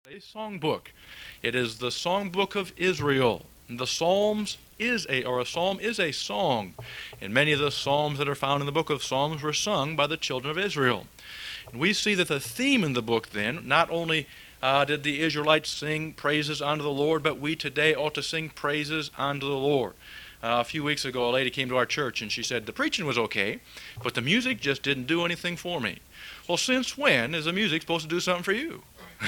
a songbook. It is the songbook of Israel. The Psalms is a psalm is a song. And many of the psalms that are found in the book of Psalms were sung by the children of Israel. And we see that the theme in the book then, not only did the Israelites sing praises unto the Lord, but we today ought to sing praises unto the Lord. A few weeks ago, a lady came to our church and she said, the preaching was okay, but the music just didn't do anything for me. Well, since when is the music supposed to do something for you?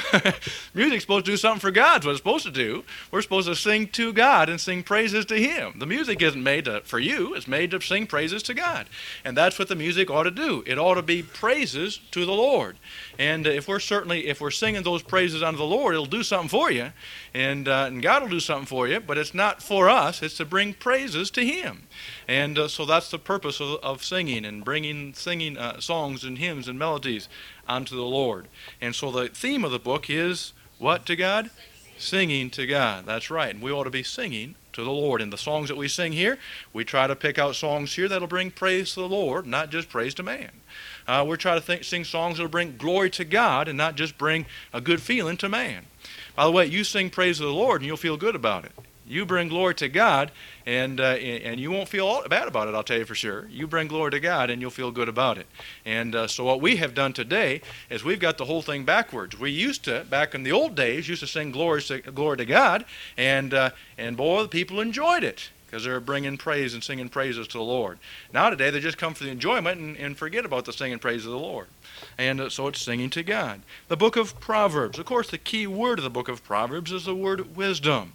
Music's supposed to do something for God. It's what it's supposed to do. We're supposed to sing to God and sing praises to Him. The music isn't made for you. It's made to sing praises to God. And that's what the music ought to do. It ought to be praises to the Lord. And if we're singing those praises unto the Lord, it'll do something for you. And God will do something for you. But it's not for us. It's to bring praises to Him. And so that's the purpose of singing and singing songs and hymns and melodies unto the Lord. And so the theme of the book is what to God? Singing to God. That's right. And we ought to be singing to the Lord. In the songs that we sing here, we try to pick out songs here that'll bring praise to the Lord, not just praise to man. We're trying to sing songs that'll bring glory to God and not just bring a good feeling to man. By the way, you sing praise to the Lord and you'll feel good about it. You bring glory to God, and you won't feel bad about it, I'll tell you for sure. You bring glory to God, and you'll feel good about it. And so what we have done today is we've got the whole thing backwards. We used to, back in the old days, sing glory to God, and boy, the people enjoyed it because they're bringing praise and singing praises to the Lord. Now today, they just come for the enjoyment and forget about the singing praise of the Lord. And so it's singing to God. The book of Proverbs. Of course, the key word of the book of Proverbs is the word wisdom.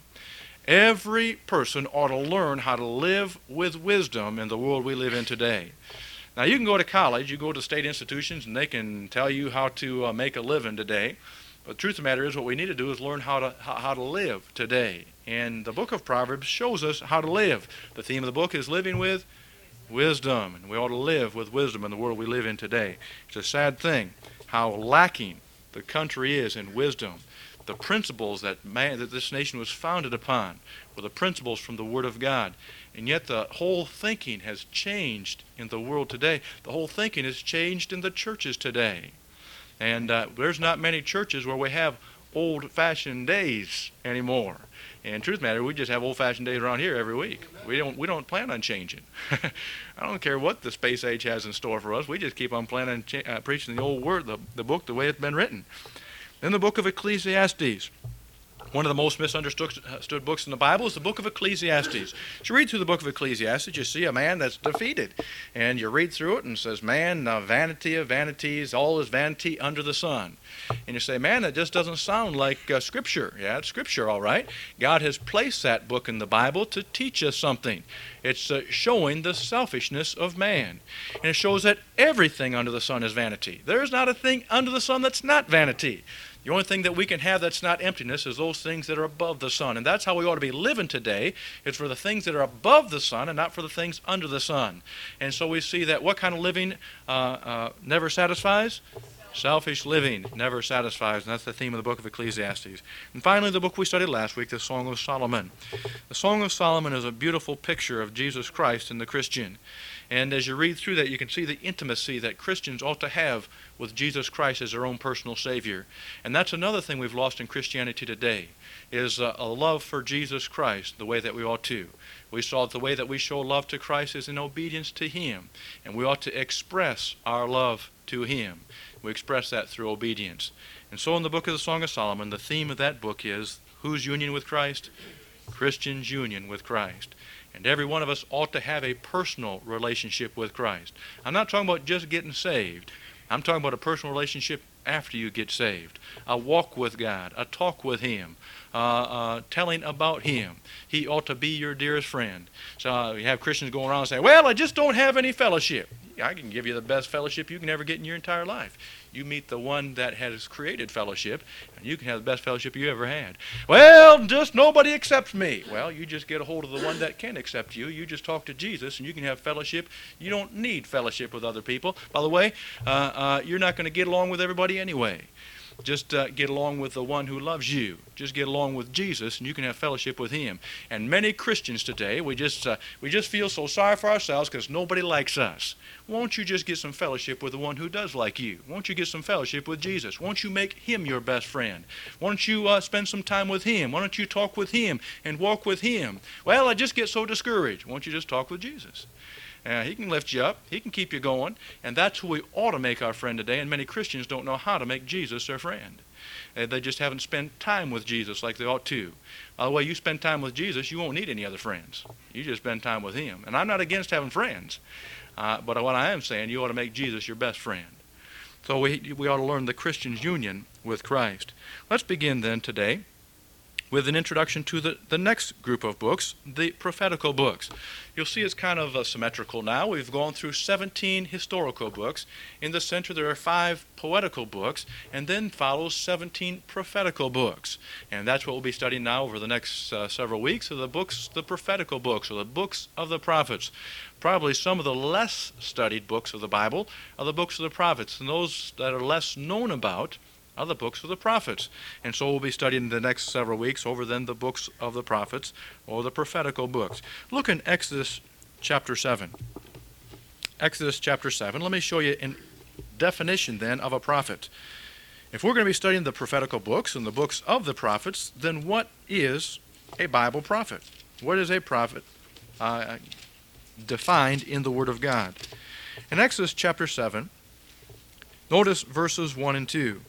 Every person ought to learn how to live with wisdom in the world we live in today. Now, you can go to college, you go to state institutions, and they can tell you how to make a living today. But the truth of the matter is what we need to do is learn how to live today. And the book of Proverbs shows us how to live. The theme of the book is living with wisdom. And we ought to live with wisdom in the world we live in today. It's a sad thing how lacking the country is in wisdom. The principles that this nation was founded upon were the principles from the Word of God. And yet the whole thinking has changed in the world today. The whole thinking has changed in the churches today. And there's not many churches where we have old-fashioned days anymore. And truth matter, we just have old-fashioned days around here every week. We don't plan on changing. I don't care what the space age has in store for us. We just keep on planning preaching the old word, the book, the way it's been written. In the book of Ecclesiastes, one of the most misunderstood books in the Bible is the book of Ecclesiastes. As you read through the book of Ecclesiastes, you see a man that's defeated. And you read through it and it says, man, vanity of vanities, all is vanity under the sun. And you say, man, that just doesn't sound like Scripture. Yeah, it's Scripture, all right. God has placed that book in the Bible to teach us something. It's showing the selfishness of man. And it shows that everything under the sun is vanity. There's not a thing under the sun that's not vanity. The only thing that we can have that's not emptiness is those things that are above the sun. And that's how we ought to be living today. It's for the things that are above the sun and not for the things under the sun. And so we see that what kind of living never satisfies? Selfish living never satisfies. And that's the theme of the book of Ecclesiastes. And finally, the book we studied last week, the Song of Solomon. The Song of Solomon is a beautiful picture of Jesus Christ and the Christian. And as you read through that, you can see the intimacy that Christians ought to have with Jesus Christ as their own personal Savior. And that's another thing we've lost in Christianity today, is a love for Jesus Christ the way that we ought to. We saw that the way that we show love to Christ is in obedience to Him. And we ought to express our love to Him. We express that through obedience. And so in the book of the Song of Solomon, the theme of that book is whose union with Christ? Christians' union with Christ. And every one of us ought to have a personal relationship with Christ. I'm not talking about just getting saved. I'm talking about a personal relationship after you get saved. A walk with God, a talk with Him, telling about Him. He ought to be your dearest friend. So you have Christians going around saying, well, I just don't have any fellowship. I can give you the best fellowship you can ever get in your entire life. You meet the one that has created fellowship, and you can have the best fellowship you ever had. Well, just nobody accepts me. Well, you just get a hold of the one that can accept you. You just talk to Jesus, and you can have fellowship. You don't need fellowship with other people. By the way, you're not going to get along with everybody anyway. Just get along with the one who loves you. Just get along with Jesus, and you can have fellowship with him. And many Christians today, we just feel so sorry for ourselves because nobody likes us. Won't you just get some fellowship with the one who does like you? Won't you get some fellowship with Jesus? Won't you make him your best friend? Why don't you spend some time with him? Why don't you talk with him and walk with him? Well, I just get so discouraged. Won't you just talk with Jesus? He can lift you up. He can keep you going. And that's who we ought to make our friend today. And many Christians don't know how to make Jesus their friend. They just haven't spent time with Jesus like they ought to. By the way, you spend time with Jesus, you won't need any other friends. You just spend time with him. And I'm not against having friends. But what I am saying, you ought to make Jesus your best friend. So we ought to learn the Christian's union with Christ. Let's begin then today with an introduction to the next group of books, the prophetical books. You'll see it's kind of symmetrical now. We've gone through 17 historical books. In the center there are 5 poetical books, and then follows 17 prophetical books. And that's what we'll be studying now over the next several weeks, are the prophetical books, or the books of the prophets. Probably some of the less studied books of the Bible are the books of the prophets, and those that are less known about are the books of the prophets. And so we'll be studying the next several weeks over then the books of the prophets, or the prophetical books. Look in Exodus chapter 7. Exodus chapter 7. Let me show you a definition then of a prophet. If we're going to be studying the prophetical books and the books of the prophets, then what is a Bible prophet? What is a prophet defined in the Word of God? In Exodus chapter 7, notice verses 1 and 2.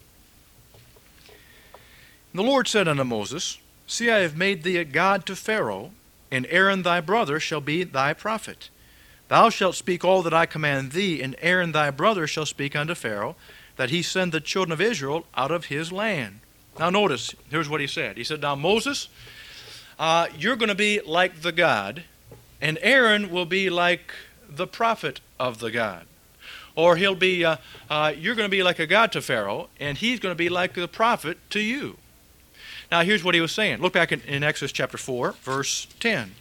The Lord said unto Moses, See, I have made thee a god to Pharaoh, and Aaron thy brother shall be thy prophet. Thou shalt speak all that I command thee, and Aaron thy brother shall speak unto Pharaoh, that he send the children of Israel out of his land. Now notice, here's what he said. He said, Now Moses, you're going to be like the God, and Aaron will be like the prophet of the God. Or he'll be, you're going to be like a god to Pharaoh, and he's going to be like the prophet to you. Now here's what he was saying. Look back in Exodus chapter 4, verse 10.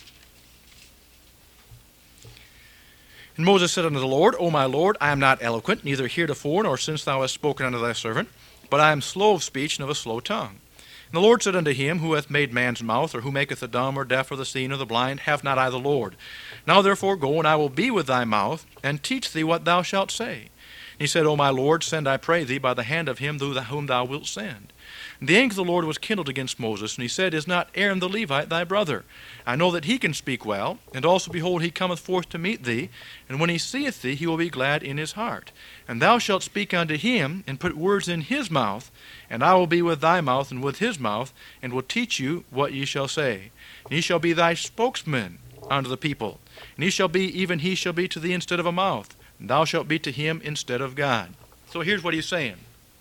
And Moses said unto the Lord, O my Lord, I am not eloquent, neither heretofore, nor since thou hast spoken unto thy servant, but I am slow of speech and of a slow tongue. And the Lord said unto him, Who hath made man's mouth, or who maketh the dumb, or deaf, or the seeing, or the blind? Have not I the Lord? Now therefore go, and I will be with thy mouth, and teach thee what thou shalt say. And he said, O my Lord, send, I pray thee, by the hand of him whom thou wilt send. And the anger of the Lord was kindled against Moses, and he said, Is not Aaron the Levite thy brother? I know that he can speak well, and also, behold, he cometh forth to meet thee, and when he seeth thee, he will be glad in his heart. And thou shalt speak unto him, and put words in his mouth, and I will be with thy mouth and with his mouth, and will teach you what ye shall say. And he shall be thy spokesman unto the people, and he shall be to thee instead of a mouth, and thou shalt be to him instead of God. So here's what he's saying.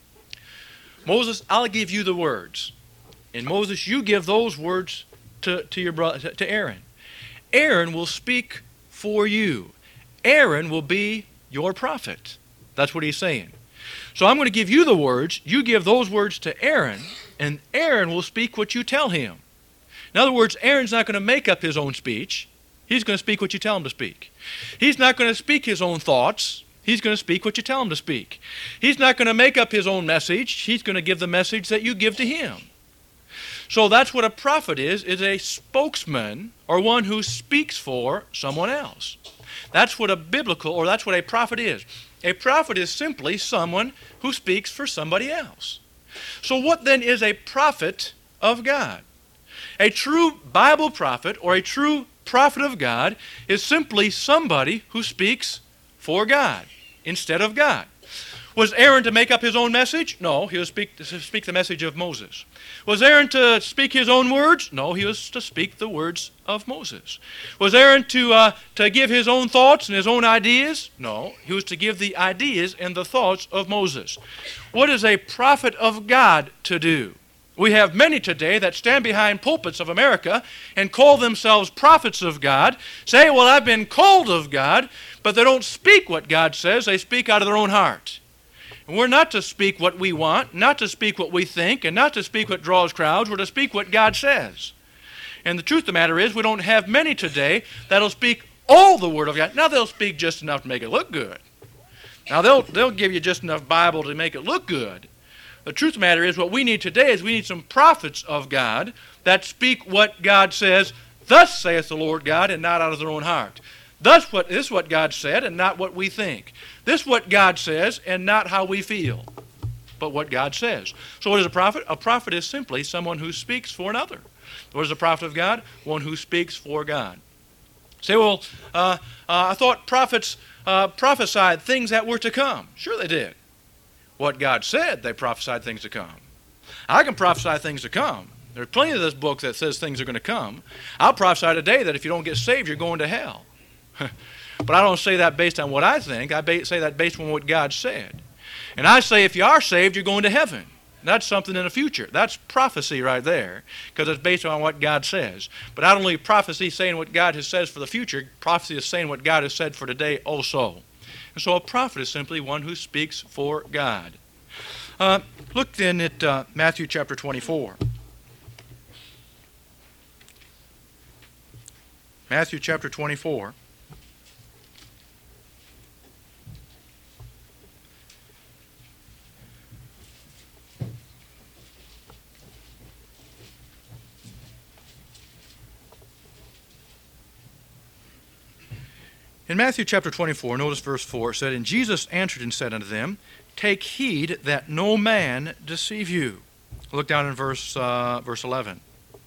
Moses, I'll give you the words. And Moses, you give those words to your brother, to Aaron. Aaron will speak for you. Aaron will be your prophet. That's what he's saying. So I'm going to give you the words. You give those words to Aaron, and Aaron will speak what you tell him. In other words, Aaron's not going to make up his own speech. He's going to speak what you tell him to speak. He's not going to speak his own thoughts. He's going to speak what you tell him to speak. He's not going to make up his own message. He's going to give the message that you give to him. So that's what a prophet is a spokesman, or one who speaks for someone else. That's what that's what a prophet is. A prophet is simply someone who speaks for somebody else. So what then is a prophet of God? A true Bible prophet, or a true prophet of God, is simply somebody who speaks for God instead of God. Was Aaron to make up his own message? No, he was to speak the message of Moses. Was Aaron to speak his own words? No, he was to speak the words of Moses. Was Aaron to give his own thoughts and his own ideas? No, he was to give the ideas and the thoughts of Moses. What is a prophet of God to do? We have many today that stand behind pulpits of America and call themselves prophets of God, say, well, I've been called of God, but they don't speak what God says. They speak out of their own heart. And we're not to speak what we want, not to speak what we think, and not to speak what draws crowds. We're to speak what God says. And the truth of the matter is, we don't have many today that'll speak all the Word of God. Now, they'll speak just enough to make it look good. Now, they'll give you just enough Bible to make it look good. The truth of the matter is what we need today is we need some prophets of God that speak what God says, thus saith the Lord God, and not out of their own heart. This is what God said and not what we think. This is what God says and not how we feel, but what God says. So what is a prophet? A prophet is simply someone who speaks for another. What is a prophet of God? One who speaks for God. Say, well, I thought prophets prophesied things that were to come. Sure they did. What God said, they prophesied things to come. I can prophesy things to come. There's plenty of this book that says things are going to come. I'll prophesy today that if you don't get saved, you're going to hell. But I don't say that based on what I think. I say that based on what God said. And I say if you are saved, you're going to heaven. That's something in the future. That's prophecy right there, because it's based on what God says. But not only prophecy saying what God has said for the future, prophecy is saying what God has said for today also. And so a prophet is simply one who speaks for God. Look then at Matthew chapter 24. Matthew chapter 24. In Matthew chapter 24, notice verse 4, it said, And Jesus answered and said unto them, Take heed that no man deceive you. Look down in verse 11.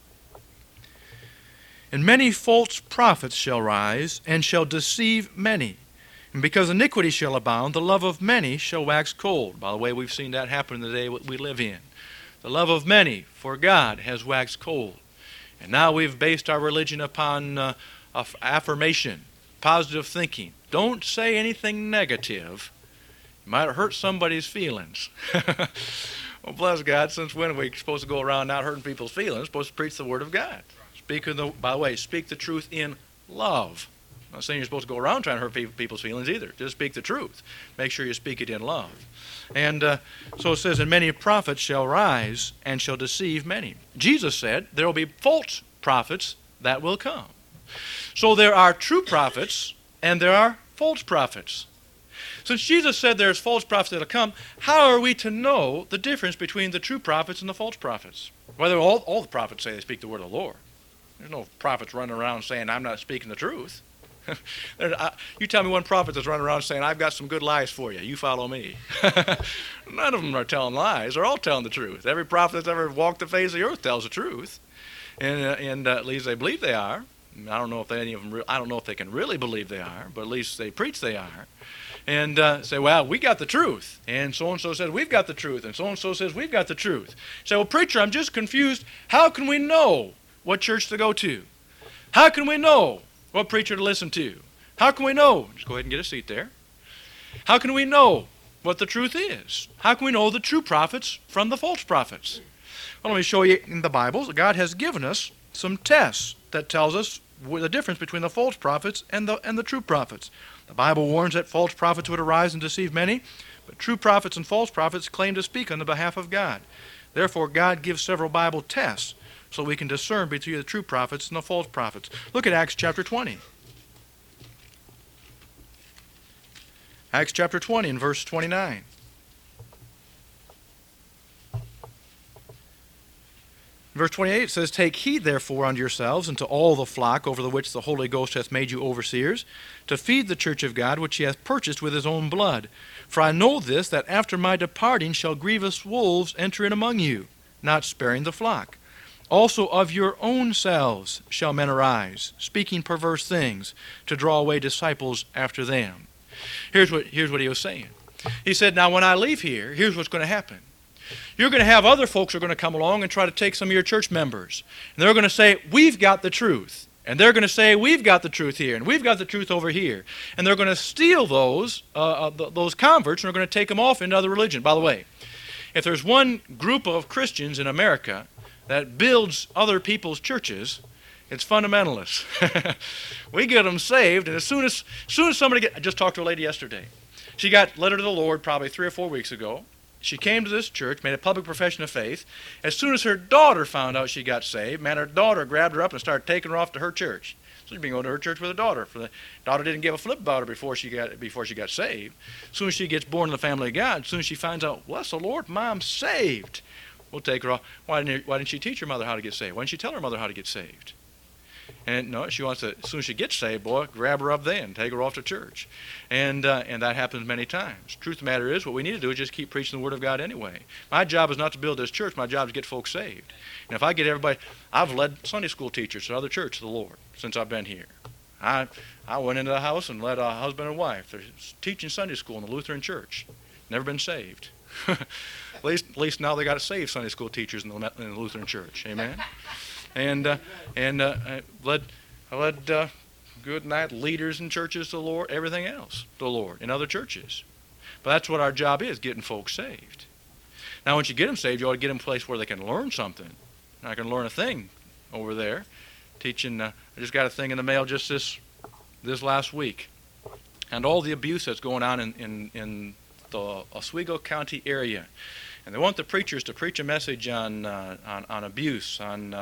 And many false prophets shall rise, and shall deceive many. And because iniquity shall abound, the love of many shall wax cold. By the way, we've seen that happen in the day we live in. The love of many for God has waxed cold. And now we've based our religion upon affirmation, positive thinking. Don't say anything negative. You might hurt somebody's feelings. Well, bless God, since when are we supposed to go around not hurting people's feelings? We're supposed to preach the Word of God. By the way, speak the truth in love. I'm not saying you're supposed to go around trying to hurt people's feelings either. Just speak the truth. Make sure you speak it in love. And so it says, And many prophets shall rise and shall deceive many. Jesus said there will be false prophets that will come. So there are true prophets and there are false prophets. Since Jesus said there's false prophets that will come, how are we to know the difference between the true prophets and the false prophets? Whether all the prophets say they speak the word of the Lord. There's no prophets running around saying, I'm not speaking the truth. You tell me one prophet that's running around saying, I've got some good lies for you. You follow me. None of them are telling lies. They're all telling the truth. Every prophet that's ever walked the face of the earth tells the truth. And at least they believe they are. I don't know if any of them. I don't know if they can really believe they are, but at least they preach they are, and say, "Well, we got the truth," and so says we've got the truth, and so says we've got the truth. Say, "Well, preacher, I'm just confused. How can we know what church to go to? How can we know what preacher to listen to? How can we know?" Just go ahead and get a seat there. How can we know what the truth is? How can we know the true prophets from the false prophets? Well, let me show you in the Bible. God has given us some tests that tells us the difference between the false prophets and the true prophets. The Bible warns that false prophets would arise and deceive many, but true prophets and false prophets claim to speak on the behalf of God. Therefore, God gives several Bible tests so we can discern between the true prophets and the false prophets. Look at Acts chapter 20. Acts chapter 20 and verse 29. Verse 28 says, Take heed therefore unto yourselves and to all the flock over the which the Holy Ghost hath made you overseers, to feed the church of God which he hath purchased with his own blood. For I know this, that after my departing shall grievous wolves enter in among you, not sparing the flock. Also of your own selves shall men arise, speaking perverse things, to draw away disciples after them. Here's what he was saying. He said, now when I leave here, here's what's going to happen. You're going to have other folks who are going to come along and try to take some of your church members. And they're going to say, we've got the truth. And they're going to say, we've got the truth here, and we've got the truth over here. And they're going to steal those converts, and they're going to take them off into other religion. By the way, if there's one group of Christians in America that builds other people's churches, it's fundamentalists. We get them saved, and as soon as somebody I just talked to a lady yesterday. She got led to the Lord probably 3 or 4 weeks ago. She came to this church, made a public profession of faith. As soon as her daughter found out she got saved, man, her daughter grabbed her up and started taking her off to her church. So she'd been going to her church with her daughter. The daughter didn't give a flip about her before she got saved. As soon as she gets born in the family of God, as soon as she finds out, bless the Lord, Mom's saved, we'll take her off. Why didn't she teach her mother how to get saved? Why didn't she tell her mother how to get saved? And no, she wants to, as soon as she gets saved, boy, grab her up then, take her off to church. And that happens many times. Truth of the matter is, what we need to do is just keep preaching the Word of God anyway. My job is not to build this church. My job is to get folks saved. And if I get everybody, I've led Sunday school teachers to other churches of the Lord since I've been here. I went into the house and led a husband and wife. They're teaching Sunday school in the Lutheran church. Never been saved. at least now they got saved Sunday school teachers in the Lutheran church. Amen. And I led good night leaders in churches to the Lord, everything else to the Lord in other churches. But that's what our job is, getting folks saved. Now, once you get them saved, you ought to get them a place where they can learn something. I can learn a thing over there. Teaching, I just got a thing in the mail just this last week, and all the abuse that's going on in the Oswego County area, and they want the preachers to preach a message on abuse, on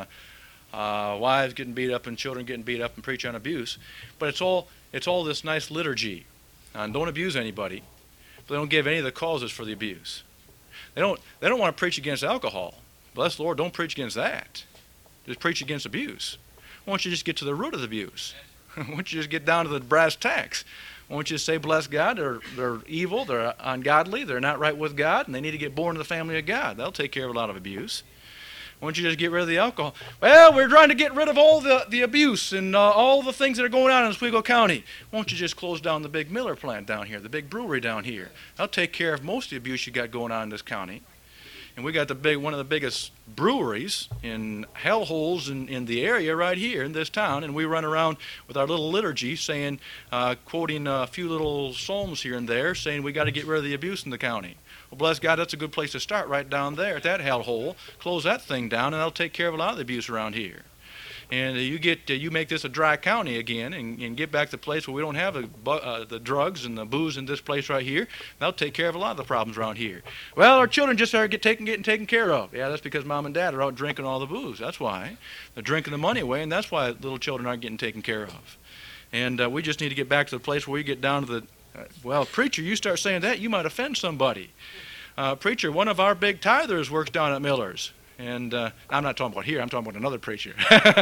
wives getting beat up and children getting beat up, and preach on abuse. But it's all this nice liturgy on don't abuse anybody, but they don't give any of the causes for the abuse. They don't want to preach against alcohol. Bless the Lord, don't preach against that. Just preach against abuse. Why don't you just get to the root of the abuse? Why don't you just get down to the brass tacks? Why don't you say, bless God, they're evil, they're ungodly, they're not right with God, and they need to get born in the family of God. That'll take care of a lot of abuse. Why don't you just get rid of the alcohol? Well, we're trying to get rid of all the abuse and all the things that are going on in Oswego County. Why don't you just close down the big Miller plant down here, the big brewery down here? That'll take care of most of the abuse you got going on in this county. And we got one of the biggest breweries in hellholes in the area right here in this town, and we run around with our little liturgy saying, quoting a few little psalms here and there, saying we got to get rid of the abuse in the county. Well, bless God, that's a good place to start right down there at that hellhole. Close that thing down, and that'll take care of a lot of the abuse around here. And you make this a dry county again, and get back to the place where we don't have the drugs and the booze in this place right here. That'll take care of a lot of the problems around here. Well, our children just are getting taken care of. Yeah, that's because mom and dad are out drinking all the booze. That's why. They're drinking the money away, and that's why little children aren't getting taken care of. And we just need to get back to the place where we get down to the, well, preacher, you start saying that, you might offend somebody. Preacher, one of our big tithers works down at Miller's. And I'm not talking about here. I'm talking about another preacher.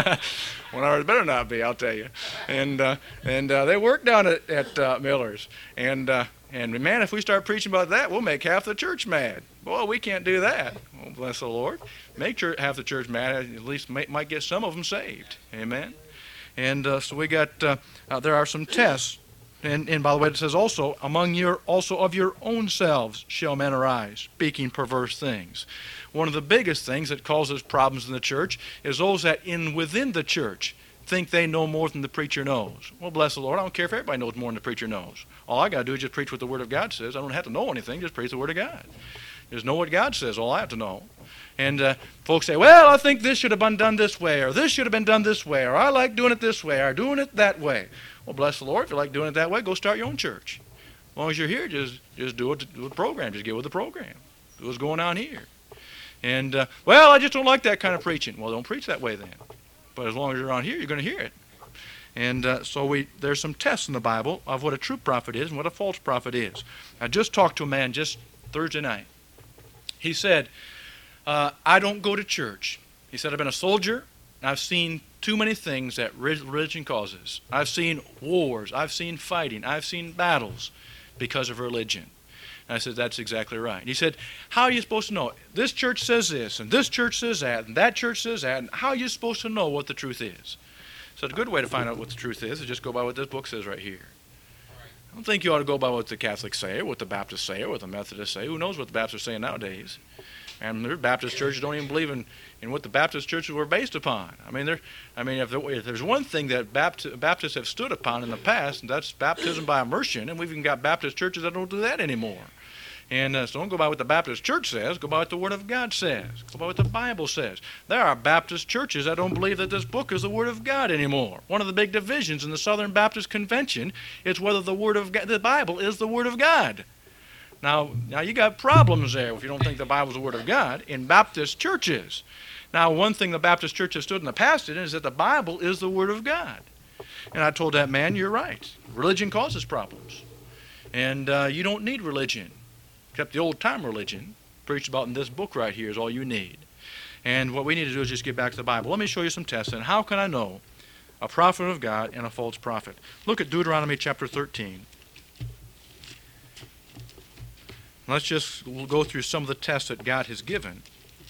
One ours better not be, I'll tell you. And they work down at Miller's. And man, if we start preaching about that, we'll make half the church mad. Boy, we can't do that. Well, bless the Lord. Make half the church mad. At least might get some of them saved. Amen. And so we got. There are some tests. And by the way, it says also, of your own selves shall men arise, speaking perverse things. One of the biggest things that causes problems in the church is those that within the church think they know more than the preacher knows. Well, bless the Lord, I don't care if everybody knows more than the preacher knows. All I got to do is just preach what the Word of God says. I don't have to know anything, just preach the Word of God. Just know what God says, all I have to know. And folks say, well, I think this should have been done this way, or this should have been done this way, or I like doing it this way, or doing it that way. Well, bless the Lord, if you like doing it that way, go start your own church. As long as you're here, just do it with the program. Just get with the program. Do what's going on here. And, well, I just don't like that kind of preaching. Well, don't preach that way then. But as long as you're on here, you're going to hear it. And so there's some tests in the Bible of what a true prophet is and what a false prophet is. I just talked to a man just Thursday night. He said, I don't go to church. He said, I've been a soldier, and I've seen too many things that religion causes. I've seen wars. I've seen fighting. I've seen battles because of religion. And I said, that's exactly right. And he said, how are you supposed to know? This church says this, and this church says that, and that church says that, and how are you supposed to know what the truth is? So a good way to find out what the truth is just go by what this book says right here. I don't think you ought to go by what the Catholics say, or what the Baptists say, or what the Methodists say. Who knows what the Baptists are saying nowadays? And there's Baptist churches don't even believe in what the Baptist churches were based upon. If there's one thing that Baptists have stood upon in the past, and that's baptism by immersion, and we've even got Baptist churches that don't do that anymore. And so don't go by what the Baptist church says. Go by what the Word of God says. Go by what the Bible says. There are Baptist churches that don't believe that this book is the Word of God anymore. One of the big divisions in the Southern Baptist Convention is whether the Bible is the Word of God. Now you got problems there if you don't think the Bible is the Word of God in Baptist churches. Now, one thing the Baptist church has stood in the past in is that the Bible is the Word of God. And I told that man, you're right. Religion causes problems. And you don't need religion, except the old-time religion preached about in this book right here is all you need. And what we need to do is just get back to the Bible. Let me show you some tests. And how can I know a prophet of God and a false prophet? Look at Deuteronomy chapter 13. Let's just go through some of the tests that God has given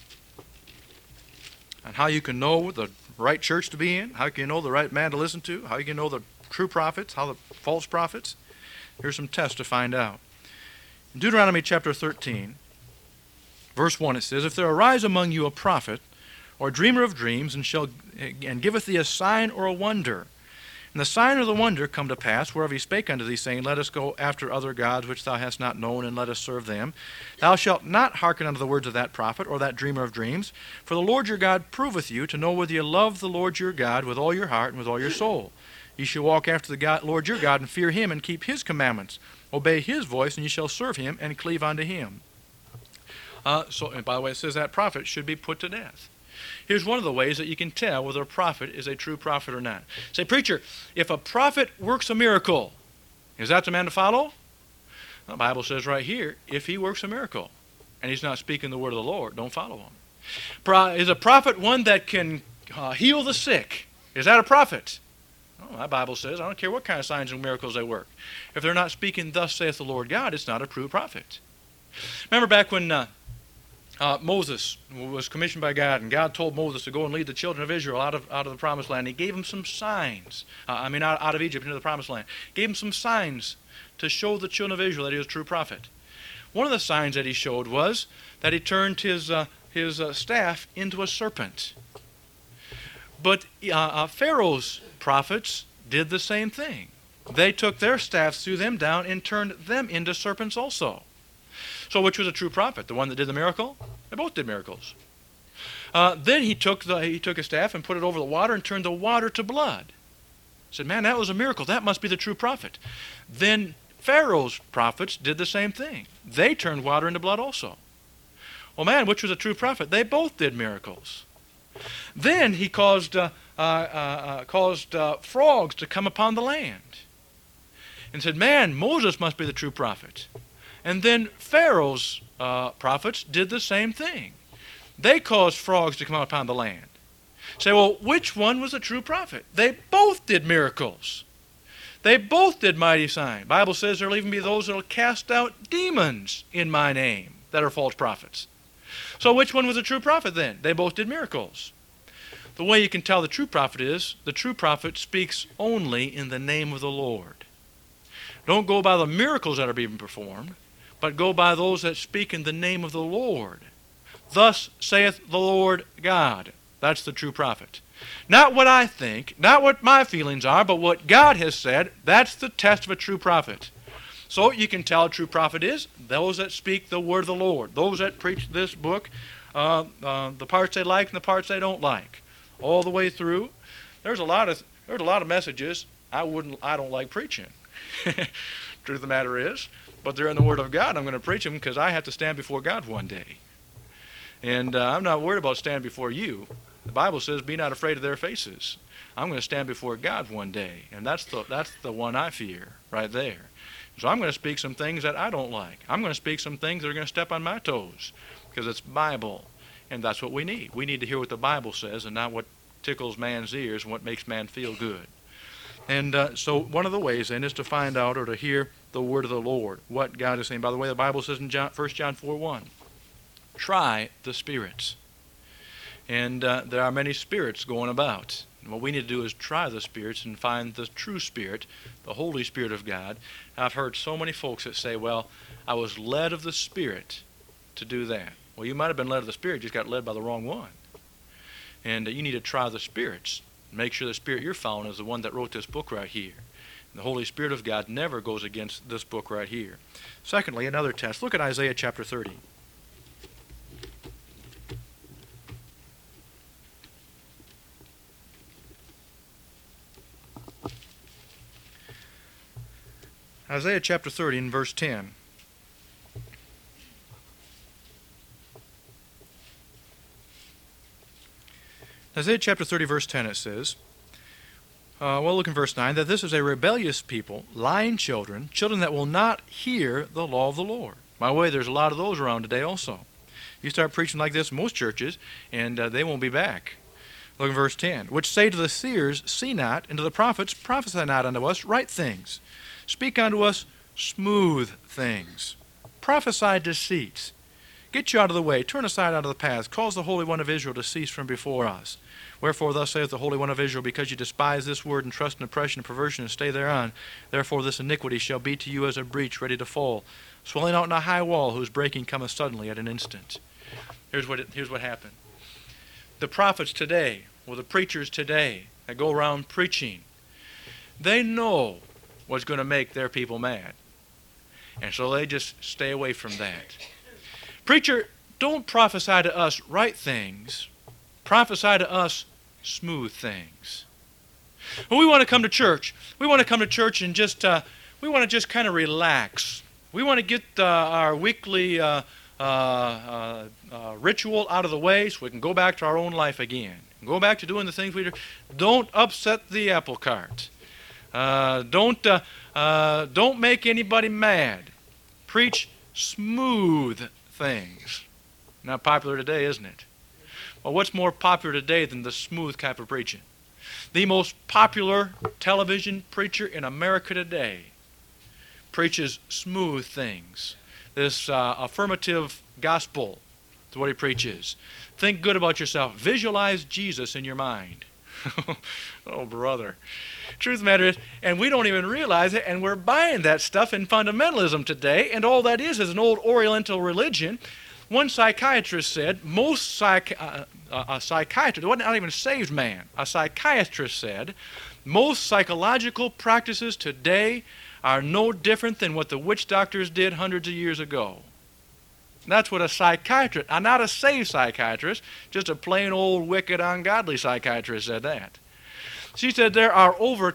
and how you can know the right church to be in, how you can know the right man to listen to, how you can know the true prophets, how the false prophets. Here's some tests to find out. In Deuteronomy chapter 13, verse 1, it says, "If there arise among you a prophet or a dreamer of dreams, and giveth thee a sign or a wonder, and the sign or the wonder come to pass, whereof he spake unto thee, saying, Let us go after other gods which thou hast not known, and let us serve them. Thou shalt not hearken unto the words of that prophet or that dreamer of dreams. For the Lord your God proveth you to know whether you love the Lord your God with all your heart and with all your soul. Ye shall walk after the Lord your God, and fear him, and keep his commandments. Obey his voice, and ye shall serve him, and cleave unto him." And by the way, it says that prophet should be put to death. Here's one of the ways that you can tell whether a prophet is a true prophet or not. Say, preacher, if a prophet works a miracle, is that the man to follow? The Bible says right here, if he works a miracle and he's not speaking the word of the Lord, don't follow him. Is a prophet one that can heal the sick? Is that a prophet? Oh, my Bible says, I don't care what kind of signs and miracles they work. If they're not speaking, thus saith the Lord God, it's not a true prophet. Remember back when Moses was commissioned by God, and God told Moses to go and lead the children of Israel out of the promised land. He gave them some signs. Out of Egypt into the promised land. Gave them some signs to show the children of Israel that he was a true prophet. One of the signs that he showed was that he turned his staff into a serpent. But Pharaoh's prophets did the same thing. They took their staffs, threw them down, and turned them into serpents also. So which was a true prophet? The one that did the miracle? They both did miracles. Then he took a staff and put it over the water and turned the water to blood. Said, man, that was a miracle. That must be the true prophet. Then Pharaoh's prophets did the same thing. They turned water into blood also. Well, man, which was a true prophet? They both did miracles. Then he caused frogs to come upon the land. And said, man, Moses must be the true prophet. And then Pharaoh's prophets did the same thing. They caused frogs to come out upon the land. Say, well, which one was a true prophet? They both did miracles. They both did mighty signs. The Bible says there'll even be those that will cast out demons in my name that are false prophets. So which one was a true prophet then? They both did miracles. The way you can tell the true prophet is the true prophet speaks only in the name of the Lord. Don't go by the miracles that are being performed, but go by those that speak in the name of the Lord. Thus saith the Lord God. That's the true prophet. Not what I think, not what my feelings are, but what God has said. That's the test of a true prophet. So you can tell a true prophet is those that speak the word of the Lord. Those that preach this book, the parts they like and the parts they don't like. All the way through. There's a lot of messages I don't like preaching. Truth of the matter is, but they're in the Word of God. I'm going to preach them because I have to stand before God one day. And I'm not worried about standing before you. The Bible says, be not afraid of their faces. I'm going to stand before God one day. And that's the one I fear right there. So I'm going to speak some things that I don't like. I'm going to speak some things that are going to step on my toes because it's Bible. And that's what we need. We need to hear what the Bible says and not what tickles man's ears and what makes man feel good. And so one of the ways then is to find out or to hear the word of the Lord, what God is saying. By the way, the Bible says in 1 John 4:1, try the spirits. And there are many spirits going about. And what we need to do is try the spirits and find the true spirit, the Holy Spirit of God. I've heard so many folks that say, well, I was led of the Spirit to do that. Well, you might have been led of the Spirit, just got led by the wrong one. And you need to try the spirits. Make sure the spirit you're following is the one that wrote this book right here. And the Holy Spirit of God never goes against this book right here. Secondly, another test. Look at Isaiah chapter 30. Isaiah chapter 30 and verse 10. Isaiah chapter 30 verse 10 it says, Well, look in verse 9, that this is a rebellious people, lying children, children that will not hear the law of the Lord. By the way, there's a lot of those around today also. You start preaching like this in most churches, and they won't be back. Look at verse 10. Which say to the seers, see not, and to the prophets, prophesy not unto us right things. Speak unto us smooth things. Prophesy deceits. Get you out of the way. Turn aside out of the path. Cause the Holy One of Israel to cease from before us. Wherefore thus saith the Holy One of Israel, because you despise this word and trust in oppression and perversion and stay thereon, therefore this iniquity shall be to you as a breach ready to fall, swelling out in a high wall, whose breaking cometh suddenly at an instant. Here's what happened. The prophets today, or the preachers today that go around preaching, they know what's going to make their people mad. And so they just stay away from that. Preacher, don't prophesy to us right things. Prophesy to us smooth things. When we want to come to church, we want to come to church and we want to just kind of relax. We want to get our weekly ritual out of the way so we can go back to our own life again. Go back to doing the things we do. Don't upset the apple cart. Don't make anybody mad. Preach smooth things. Not popular today, isn't it? Well, what's more popular today than the smooth type of preaching? The most popular television preacher in America today preaches smooth things. This affirmative gospel is what he preaches. Think good about yourself. Visualize Jesus in your mind. Oh, brother. Truth of the matter is, and we don't even realize it, and we're buying that stuff in fundamentalism today, and all that is an old Oriental religion. One psychiatrist said, a psychiatrist, it wasn't not even a saved man, a psychiatrist said, most psychological practices today are no different than what the witch doctors did hundreds of years ago. And that's what a psychiatrist, not a saved psychiatrist, just a plain old wicked ungodly psychiatrist said that. She said there are over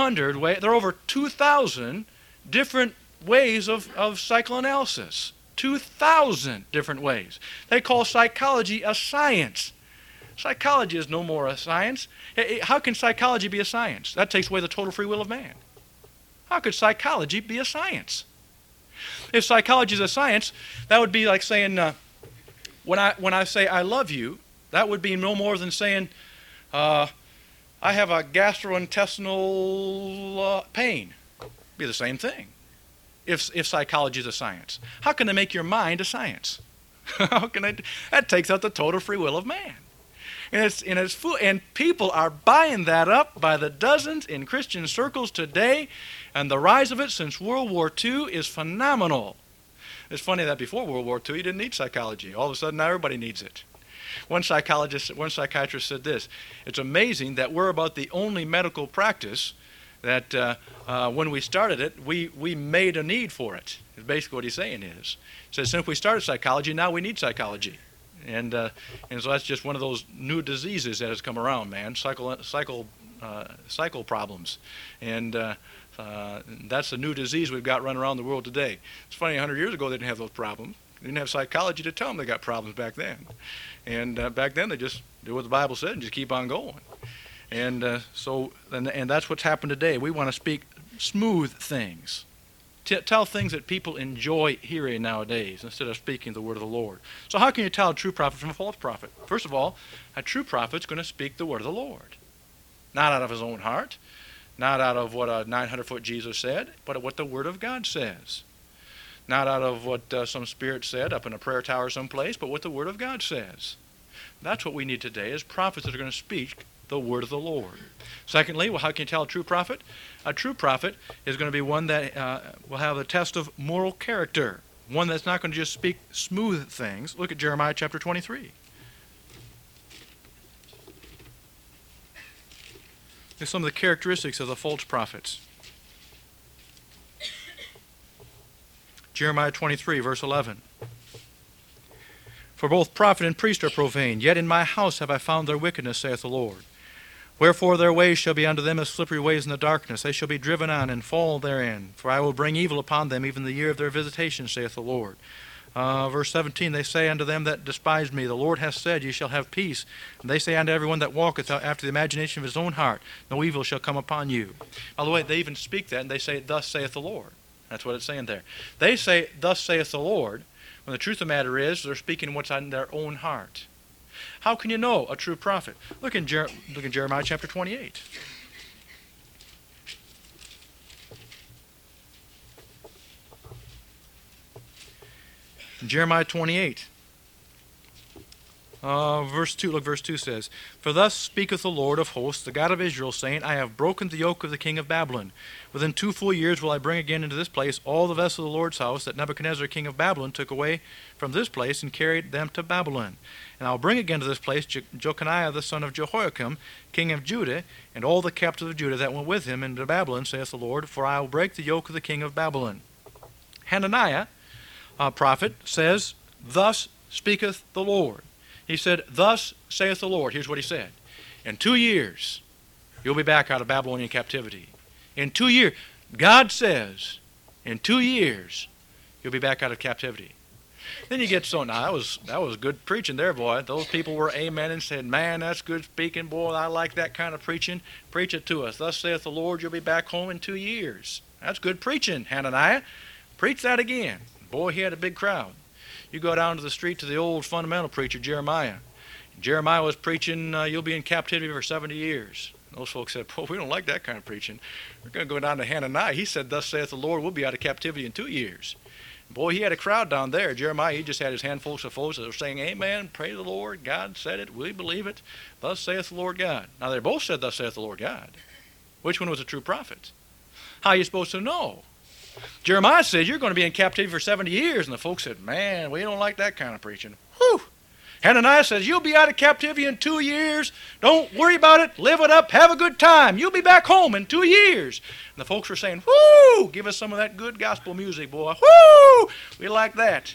2,000 different ways of psychoanalysis. 2,000 different ways. They call psychology a science. Psychology is no more a science. How can psychology be a science? That takes away the total free will of man. How could psychology be a science? If psychology is a science, that would be like saying, when I say I love you, that would be no more than saying, I have a gastrointestinal pain. It'd be the same thing. If psychology is a science, how can they make your mind a science? How can they? That takes out the total free will of man, and people are buying that up by the dozens in Christian circles today, and the rise of it since World War II is phenomenal. It's funny that before World War II, you didn't need psychology. All of a sudden, now everybody needs it. One psychiatrist said this: "It's amazing that we're about the only medical practice that when we started it, we made a need for it." It's basically what he's saying is. He says, since we started psychology, now we need psychology. And so that's just one of those new diseases that has come around, man, cycle problems. And that's a new disease we've got running around the world today. It's funny, 100 years ago they didn't have those problems. They didn't have psychology to tell them they got problems back then. And back then they just do what the Bible said and just keep on going. And and that's what's happened today. We want to speak smooth things. Tell things that people enjoy hearing nowadays instead of speaking the word of the Lord. So how can you tell a true prophet from a false prophet? First of all, a true prophet's going to speak the word of the Lord. Not out of his own heart, not out of what a 900-foot Jesus said, but what the word of God says. Not out of what some spirit said up in a prayer tower someplace, but what the word of God says. That's what we need today, is prophets that are going to speak the word of the Lord. Secondly, well, how can you tell a true prophet? A true prophet is going to be one that will have a test of moral character, one that's not going to just speak smooth things. Look at Jeremiah chapter 23. Here's some of the characteristics of the false prophets. Jeremiah 23, verse 11. For both prophet and priest are profane, yet in my house have I found their wickedness, saith the Lord. Wherefore their ways shall be unto them as slippery ways in the darkness. They shall be driven on and fall therein. For I will bring evil upon them even the year of their visitation, saith the Lord. Verse 17, they say unto them that despise me, the Lord hath said, ye shall have peace. And they say unto everyone that walketh after the imagination of his own heart, no evil shall come upon you. By the way, they even speak that, and they say, thus saith the Lord. That's what it's saying there. They say, thus saith the Lord, when the truth of the matter is, they're speaking what's on their own heart. How can you know a true prophet? Look in Jeremiah chapter 28. In Jeremiah 28, verse 2, look, verse 2 says, For thus speaketh the Lord of hosts, the God of Israel, saying, I have broken the yoke of the king of Babylon. Within 2 full years will I bring again into this place all the vessels of the Lord's house that Nebuchadnezzar king of Babylon took away from this place and carried them to Babylon. And I will bring again to this place Jeconiah the son of Jehoiakim, king of Judah, and all the captives of Judah that went with him into Babylon, saith the Lord, for I will break the yoke of the king of Babylon. Hananiah, prophet, says, Thus speaketh the Lord. He said, Thus saith the Lord. Here's what he said. In 2 years, you'll be back out of Babylonian captivity. In 2 years, God says, in 2 years, you'll be back out of captivity. Then you get now that was good preaching there, boy. Those people were amen and said, man, that's good speaking, boy. I like that kind of preaching. Preach it to us. Thus saith the Lord, you'll be back home in 2 years. That's good preaching, Hananiah. Preach that again. Boy, he had a big crowd. You go down to the street to the old fundamental preacher, Jeremiah. Jeremiah was preaching, you'll be in captivity for 70 years. Those folks said, we don't like that kind of preaching. We're going to go down to Hananiah. He said, thus saith the Lord, we'll be out of captivity in 2 years. Boy, he had a crowd down there. Jeremiah, he just had his handfuls of folks that were saying, amen, praise the Lord, God said it, we believe it, thus saith the Lord God. Now, they both said, thus saith the Lord God. Which one was a true prophet? How are you supposed to know? Jeremiah said, you're going to be in captivity for 70 years. And the folks said, man, we don't like that kind of preaching. Whew. Hananiah says, you'll be out of captivity in 2 years. Don't worry about it. Live it up. Have a good time. You'll be back home in 2 years. And the folks were saying, whoo, give us some of that good gospel music, boy. Whoo, we like that.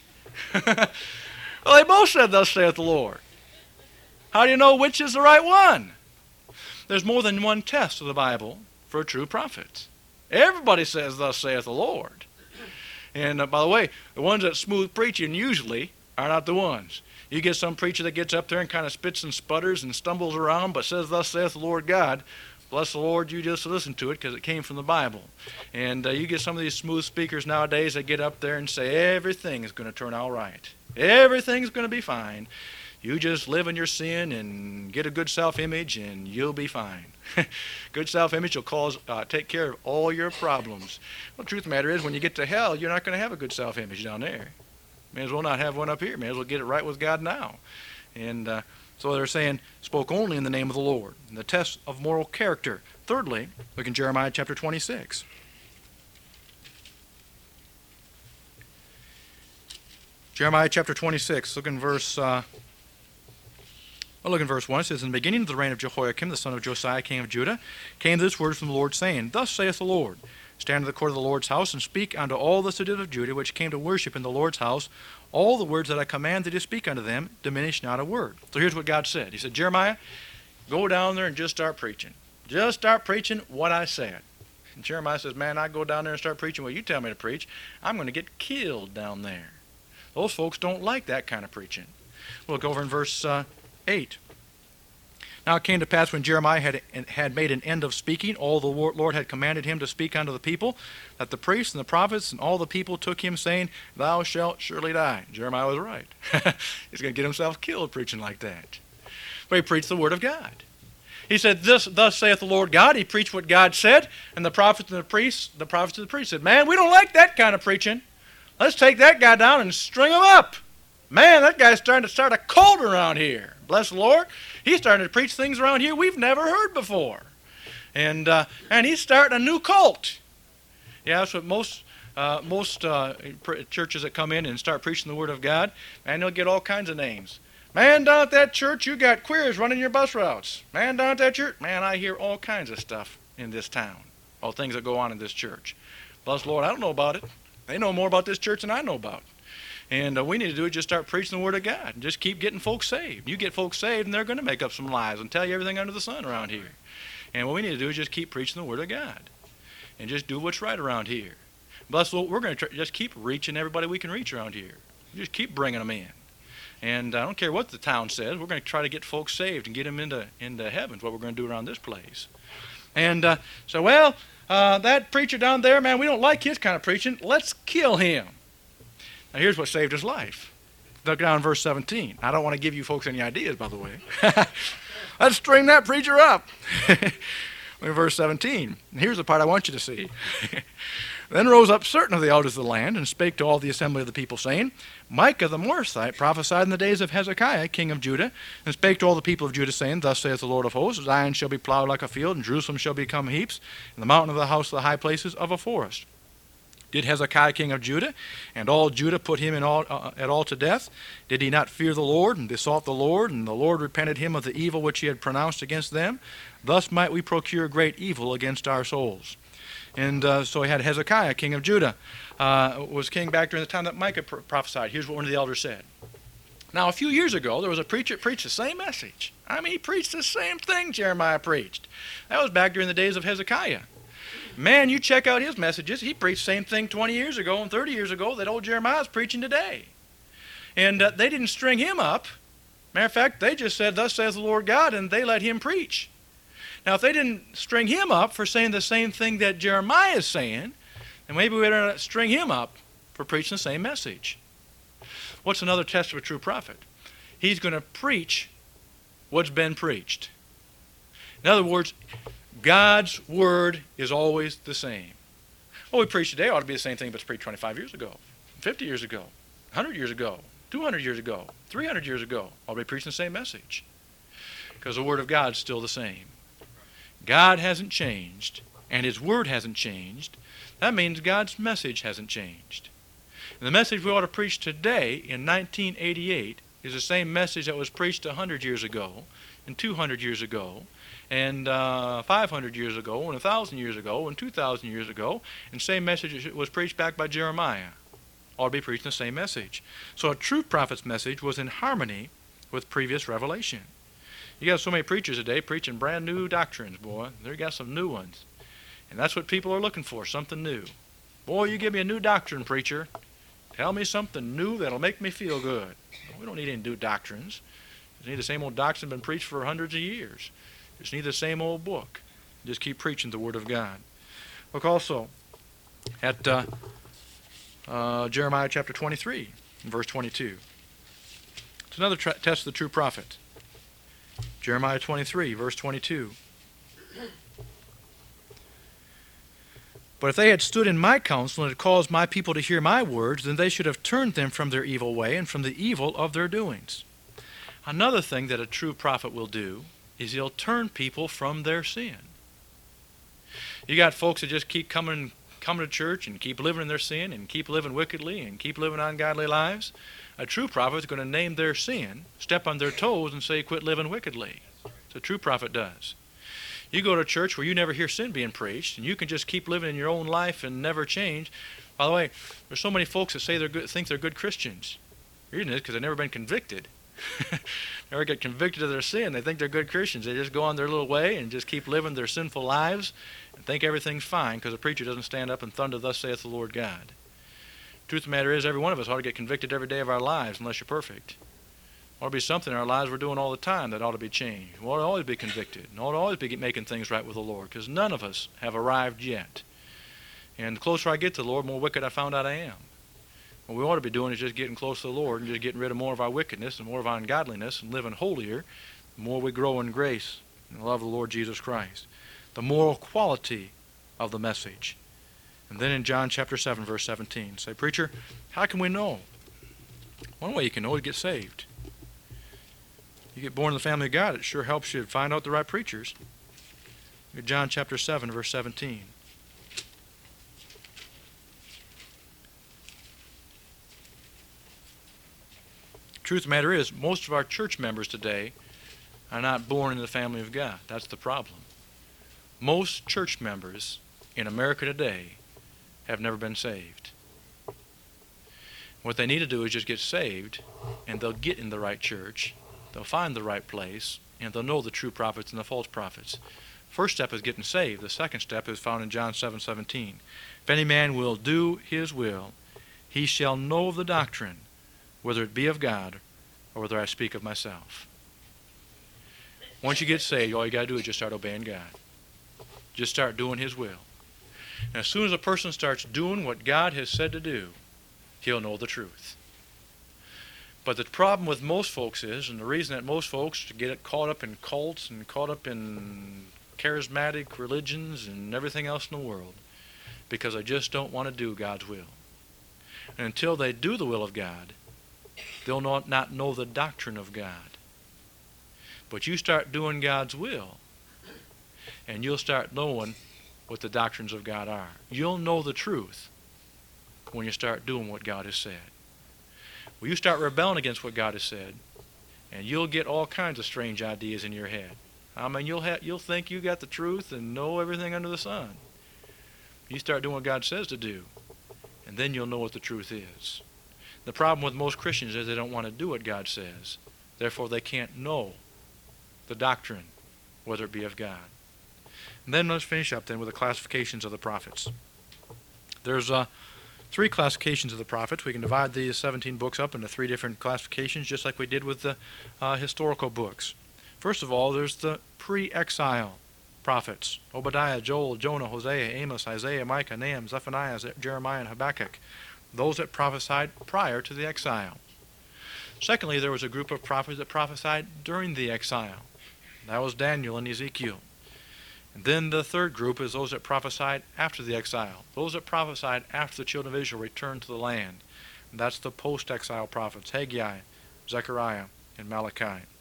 Well, they both said, thus saith the Lord. How do you know which is the right one? There's more than one test of the Bible for a true prophet. Everybody says, thus saith the Lord. And by the way, the ones that smooth preaching usually are not the ones. You get some preacher that gets up there and kind of spits and sputters and stumbles around, but says, thus saith the Lord God. Bless the Lord, you just listen to it because it came from the Bible. And you get some of these smooth speakers nowadays that get up there and say, everything is going to turn out right. Everything's going to be fine. You just live in your sin and get a good self-image and you'll be fine. Good self-image will take care of all your problems. Well, the truth of the matter is, when you get to hell, you're not going to have a good self-image down there. May as well not have one up here. May as well get it right with God now. And so they're saying, spoke only in the name of the Lord. And the test of moral character. Thirdly, look in Jeremiah chapter 26. Jeremiah chapter 26, look in verse 1. It says, in the beginning of the reign of Jehoiakim, the son of Josiah, king of Judah, came this word from the Lord, saying, Thus saith the Lord, stand in the court of the Lord's house, and speak unto all the citizens of Judah, which came to worship in the Lord's house, all the words that I command thee to speak unto them, diminish not a word. So here's what God said. He said, Jeremiah, go down there and just start preaching. Just start preaching what I said. And Jeremiah says, man, I go down there and start preaching what you tell me to preach, I'm going to get killed down there. Those folks don't like that kind of preaching. We'll look over in verse 8. Now it came to pass when Jeremiah had made an end of speaking, all the Lord had commanded him to speak unto the people, that the priests and the prophets and all the people took him, saying, Thou shalt surely die. Jeremiah was right. He's going to get himself killed preaching like that. But he preached the word of God. He said, Thus saith the Lord God. He preached what God said, and the prophets and the prophets and the priests said, man, we don't like that kind of preaching. Let's take that guy down and string him up. Man, that guy's starting to start a cult around here. Bless the Lord. He's starting to preach things around here we've never heard before. And he's starting a new cult. Yeah, that's what most churches that come in and start preaching the Word of God, man, they'll get all kinds of names. Man, down at that church, you got queers running your bus routes. Man, down at that church, man, I hear all kinds of stuff in this town. All things that go on in this church. Bless the Lord, I don't know about it. They know more about this church than I know about. And we need to do is just start preaching the Word of God and just keep getting folks saved. You get folks saved, and they're going to make up some lies and tell you everything under the sun around here. And what we need to do is just keep preaching the Word of God and just do what's right around here. Bless the Lord, we're going to just keep reaching everybody we can reach around here. You just keep bringing them in. And I don't care what the town says. We're going to try to get folks saved and get them into heaven. Is what we're going to do around this place. And that preacher down there, man, we don't like his kind of preaching. Let's kill him. Now, here's what saved his life. Look down in verse 17. I don't want to give you folks any ideas, by the way. Let's string that preacher up. In verse 17. And here's the part I want you to see. Then rose up certain of the elders of the land, and spake to all the assembly of the people, saying, Micah the Morthite prophesied in the days of Hezekiah, king of Judah, and spake to all the people of Judah, saying, Thus saith the Lord of hosts, Zion shall be plowed like a field, and Jerusalem shall become heaps, and the mountain of the house of the high places of a forest. Did Hezekiah king of Judah and all Judah put him at all to death? Did he not fear the Lord, and besought the Lord, and the Lord repented him of the evil which he had pronounced against them? Thus might we procure great evil against our souls. And so he had Hezekiah, king of Judah, was king back during the time that Micah prophesied. Here's what one of the elders said. Now, a few years ago, there was a preacher that preached the same message. I mean, he preached the same thing Jeremiah preached. That was back during the days of Hezekiah. Man, you check out his messages. He preached the same thing 20 years ago and 30 years ago that old Jeremiah's preaching today. And they didn't string him up. Matter of fact, they just said, Thus says the Lord God, and they let him preach. Now, if they didn't string him up for saying the same thing that Jeremiah is saying, then maybe we better string him up for preaching the same message. What's another test of a true prophet? He's going to preach what's been preached. In other words, God's word is always the same. What we preach today ought to be the same thing but preached 25 years ago, 50 years ago, 100 years ago, 200 years ago, 300 years ago. Ought to be preaching the same message. Because the word of God is still the same. God hasn't changed, and his word hasn't changed. That means God's message hasn't changed. And the message we ought to preach today in 1988 is the same message that was preached 100 years ago, and 200 years ago, and 500 years ago, and 1,000 years ago, and 2,000 years ago, and same message that was preached back by Jeremiah. Ought to be preaching the same message. So a true prophet's message was in harmony with previous revelation. You got so many preachers today preaching brand new doctrines, boy. They got some new ones. And that's what people are looking for, something new. Boy, you give me a new doctrine, preacher. Tell me something new that'll make me feel good. We don't need any new doctrines. We just need the same old doctrine been preached for hundreds of years. Just need the same old book. Just keep preaching the Word of God. Look also at Jeremiah chapter 23, verse 22. It's another test of the true prophet. Jeremiah 23, verse 22. But if they had stood in my counsel and had caused my people to hear my words, then they should have turned them from their evil way and from the evil of their doings. Another thing that a true prophet will do is he'll turn people from their sin. You got folks that just keep coming to church and keep living in their sin and keep living wickedly and keep living ungodly lives. A true prophet is going to name their sin, step on their toes, and say, quit living wickedly. So a true prophet does. You go to a church where you never hear sin being preached, and you can just keep living in your own life and never change. By the way, there's so many folks that say think they're good Christians. The reason is because they've never been convicted. Never get convicted of their sin. They think they're good Christians. They just go on their little way and just keep living their sinful lives and think everything's fine because the preacher doesn't stand up and thunder, Thus saith the Lord God. Truth of the matter is, every one of us ought to get convicted every day of our lives unless you're perfect. There ought to be something in our lives we're doing all the time that ought to be changed. We ought to always be convicted. And ought to always be making things right with the Lord, because none of us have arrived yet. And the closer I get to the Lord, the more wicked I found out I am. What we ought to be doing is just getting close to the Lord and just getting rid of more of our wickedness and more of our ungodliness and living holier. The more we grow in grace and love of the Lord Jesus Christ. The moral quality of the message. And then in John chapter 7, verse 17, say, Preacher, how can we know? One way you can know is get saved. You get born in the family of God, it sure helps you find out the right preachers. John chapter 7, verse 17. Truth of the matter is, most of our church members today are not born in the family of God. That's the problem. Most church members in America today have never been saved. What they need to do is just get saved, and they'll get in the right church, they'll find the right place, and they'll know the true prophets and the false prophets. First step is getting saved. The second step is found in John 7:17. If any man will do his will, he shall know the doctrine whether it be of God or whether I speak of myself. Once you get saved, all you got to do is just start obeying God. Just start doing His will. And as soon as a person starts doing what God has said to do, he'll know the truth. But the problem with most folks is, and the reason that most folks get caught up in cults and caught up in charismatic religions and everything else in the world, because they just don't want to do God's will. And until they do the will of God, they'll not know the doctrine of God. But you start doing God's will, and you'll start knowing what the doctrines of God are. You'll know the truth when you start doing what God has said. When you start rebelling against what God has said, and you'll get all kinds of strange ideas in your head. I mean, you'll think you got the truth and know everything under the sun. You start doing what God says to do, and then you'll know what the truth is. The problem with most Christians is they don't want to do what God says. Therefore, they can't know the doctrine, whether it be of God. And then let's finish up then with the classifications of the prophets. There's 3 classifications of the prophets. We can divide these 17 books up into 3 different classifications, just like we did with the historical books. First of all, there's the pre-exile prophets: Obadiah, Joel, Jonah, Hosea, Amos, Isaiah, Micah, Nahum, Zephaniah, Jeremiah, and Habakkuk. Those that prophesied prior to the exile. Secondly, there was a group of prophets that prophesied during the exile. That was Daniel and Ezekiel. And then the third group is those that prophesied after the exile. Those that prophesied after the children of Israel returned to the land. And that's the post-exile prophets: Haggai, Zechariah, and Malachi.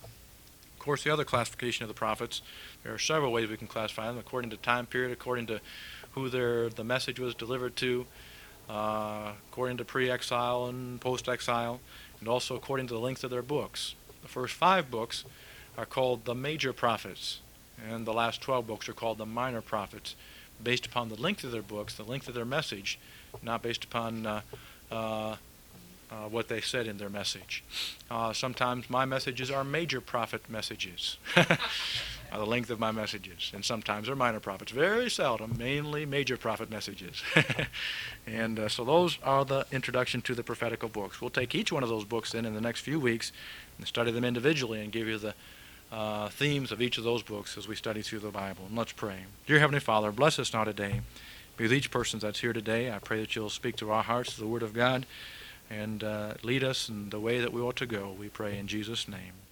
Of course, the other classification of the prophets, there are several ways we can classify them, according to time period, according to who the message was delivered to, according to pre-exile and post-exile, and also according to the length of their books. The first 5 books are called the major prophets, and the last 12 books are called the minor prophets, based upon the length of their books, the length of their message, not based upon what they said in their message. Sometimes my messages are major prophet messages, the length of my messages, and sometimes they're minor prophets. Very seldom, mainly major prophet messages. And so those are the introduction to the prophetical books. We'll take each one of those books then in the next few weeks and study them individually and give you the themes of each of those books as we study through the Bible. And let's pray. Dear Heavenly Father, bless us now today. Be with each person that's here today. I pray that you'll speak to our hearts through the Word of God and lead us in the way that we ought to go. We pray in Jesus' name.